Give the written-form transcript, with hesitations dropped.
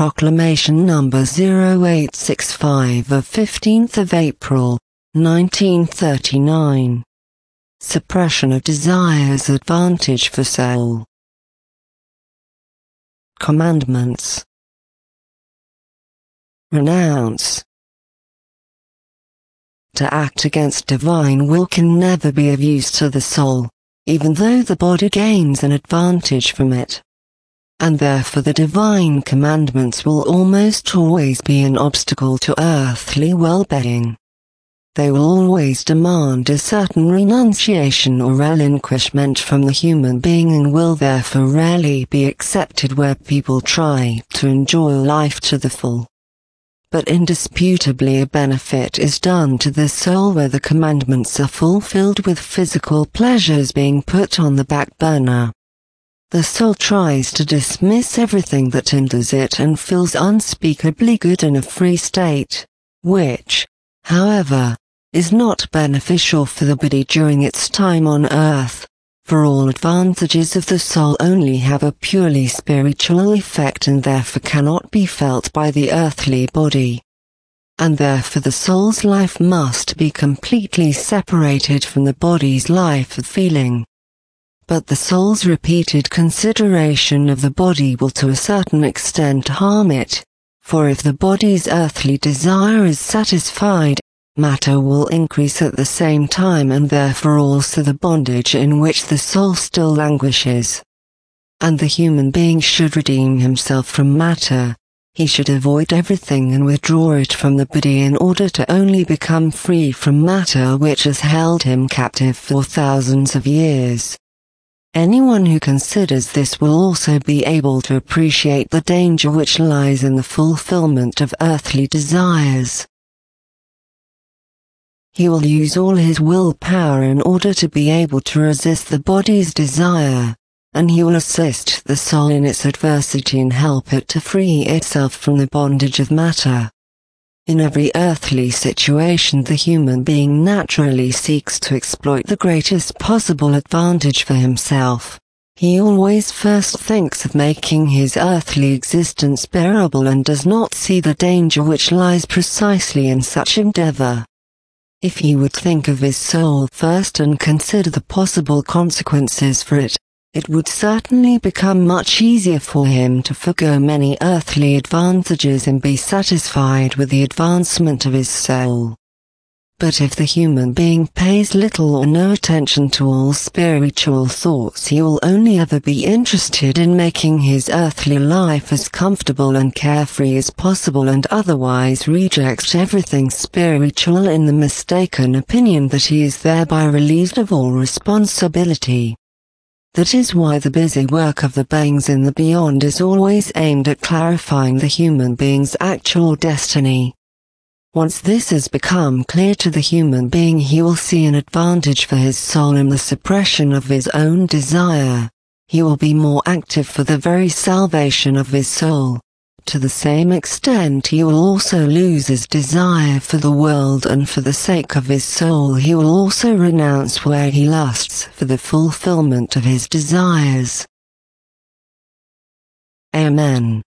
Proclamation number 0865 of 15th of April, 1939. Suppression of desires advantage for soul. Commandments. Renounce. To act against divine will can never be of use to the soul, even though the body gains an advantage from it. And therefore the divine commandments will almost always be an obstacle to earthly well-being. They will always demand a certain renunciation or relinquishment from the human being and will therefore rarely be accepted where people try to enjoy life to the full. But indisputably a benefit is done to the soul where the commandments are fulfilled with physical pleasures being put on the back burner. The soul tries to dismiss everything that hinders it and feels unspeakably good in a free state, which, however, is not beneficial for the body during its time on earth, for all advantages of the soul only have a purely spiritual effect and therefore cannot be felt by the earthly body. And therefore the soul's life must be completely separated from the body's life of feeling. But the soul's repeated consideration of the body will to a certain extent harm it, for if the body's earthly desire is satisfied, matter will increase at the same time and therefore also the bondage in which the soul still languishes. And the human being should redeem himself from matter. He should avoid everything and withdraw it from the body in order to only become free from matter which has held him captive for thousands of years. Anyone who considers this will also be able to appreciate the danger which lies in the fulfillment of earthly desires. He will use all his willpower in order to be able to resist the body's desire, and he will assist the soul in its adversity and help it to free itself from the bondage of matter. In every earthly situation the human being naturally seeks to exploit the greatest possible advantage for himself. He always first thinks of making his earthly existence bearable and does not see the danger which lies precisely in such endeavor. If he would think of his soul first and consider the possible consequences for it, it would certainly become much easier for him to forgo many earthly advantages and be satisfied with the advancement of his soul. But if the human being pays little or no attention to all spiritual thoughts, he will only ever be interested in making his earthly life as comfortable and carefree as possible and otherwise rejects everything spiritual in the mistaken opinion that he is thereby relieved of all responsibility. That is why the busy work of the beings in the beyond is always aimed at clarifying the human being's actual destiny. Once this has become clear to the human being, he will see an advantage for his soul in the suppression of his own desire. He will be more active for the very salvation of his soul. To the same extent he will also lose his desire for the world, and for the sake of his soul he will also renounce where he lusts for the fulfillment of his desires. Amen.